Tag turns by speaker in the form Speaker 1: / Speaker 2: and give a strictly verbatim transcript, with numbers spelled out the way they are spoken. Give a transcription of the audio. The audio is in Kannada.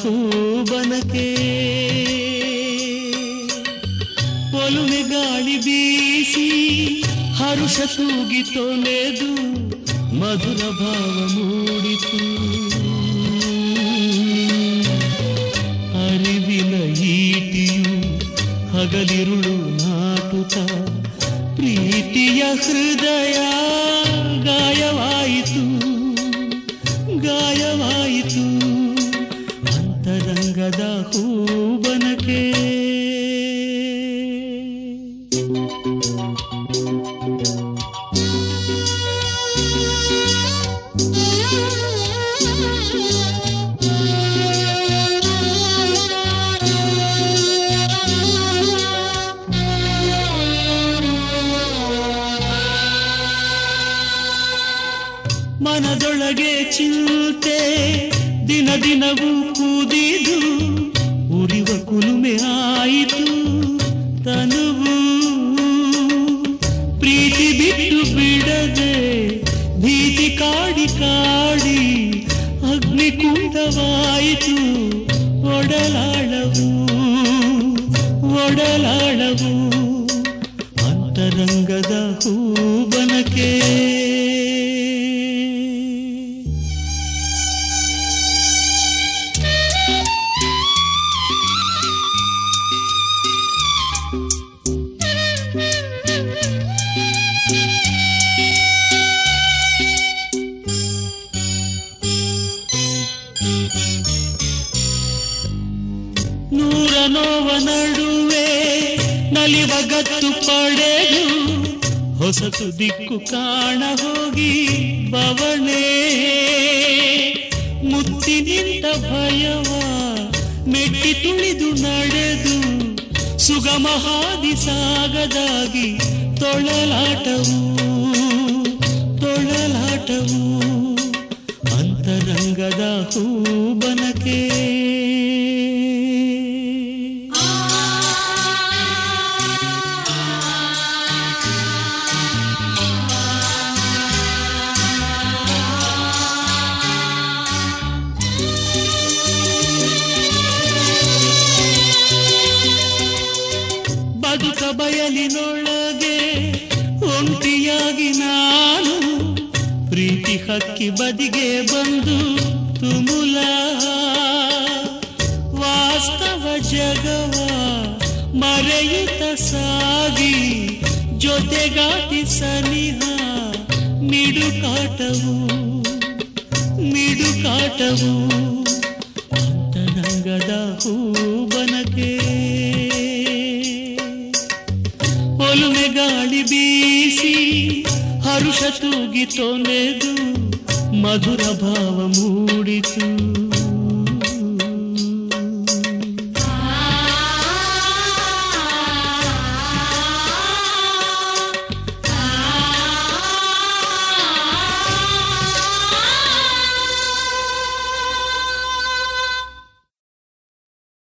Speaker 1: ಹೂಬನಕೆ ಒಲುಮೆ ಗಾಳಿ ಬೀಸಿ ಹರುಷ ತೂಗಿ ತೊನೆದು ಮಧುರ ಭಾವ ಮೂಡಿತು. ಅರಿವಿನ ಈಟಿಯು ಹಗಲಿರುಳು ನಾಟುತ್ತ ಪ್ರೀತಿಯ ಹೃದಯ ಗಾಯವಾಯಿತು ಗಾಯವಾಯಿತು ಅಂತರಂಗದ ಹೂಬನಕೆ. ಮನದೊಳಗೆ ಚಿಂತೆ ದಿನ ದಿನವೂ ಕೂದಿದು ಉರಿವ ಕುಲುಮೆ ಆಯಿತು ತನುವು. ಪ್ರೀತಿ ಬಿಟ್ಟು ಬಿಡದೆ ಭೀತಿ ಕಾಡಿ ಕಾಡಿ ಅಗ್ನಿಕುಂಡವಾಯಿತು ಒಡಲಾಳವು ಒಡಲಾಳವು ಅಂತರಂಗದ ಹೂಬನಕೆ. ನೂರ ನೋವ ನಡುವೆ ನಲಿವ ಗತ್ತು ಪಡೆದು ಹೊಸತು ದಿಕ್ಕು ಕಾಣ ಹೋಗಿ ಬವಣೆ. ಮುತ್ತಿ ನಿಂತ ಭಯವ ಮೆಟ್ಟಿ ತುಳಿದು ನಡೆದು ಸುಗಮ ಹಾದಿ ಸಾಗದಾಗಿ ತೊಳಲಾಟವು ತೊಳಲಾಟವು ಅಂತರಂಗದ ಹೂಬನಕೆ. ಬದುಕ ಬಯಲಿನೊಳಗೆ ಒಂಟಿಯಾಗಿ ನಾನು ಪ್ರೀತಿ ಹಕ್ಕಿ ಬದಿಗೆ ಬಂದು ತುಮುಲ. ವಾಸ್ತವ ಜಗವ ಮರೆಯುತ್ತ ಸಾಗಿ ಜೊತೆಗಾಟಿ ಸನಿಹ ಮಿಡುಕಾಟವು ಮಿಡುಕಾಟವು ಅಂತರಂಗದ ಹೂಬನಕೆ. ಒಲುಮೆ ಗಾಳಿ ಬೀಸಿ ಹರುಷ ತೂಗಿ ತೊನೆದು ಮಧುರ ಭಾವ ಮೂಡಿತು.